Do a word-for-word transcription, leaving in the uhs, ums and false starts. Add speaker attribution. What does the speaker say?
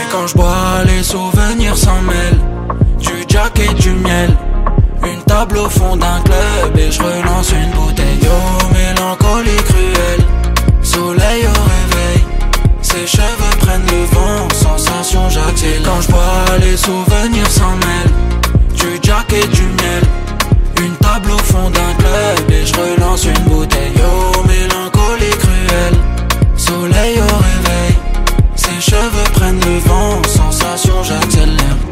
Speaker 1: quand je bois, les souvenirs s'en mêlent. Du jack et du miel. Une table au fond d'un club et je relance une bouteille. Oh, mélancolie cruelle. Soleil au réveil. Ses cheveux prennent le vent. Sensation, j'accélère. Quand je bois, les souvenirs s'en mêlent.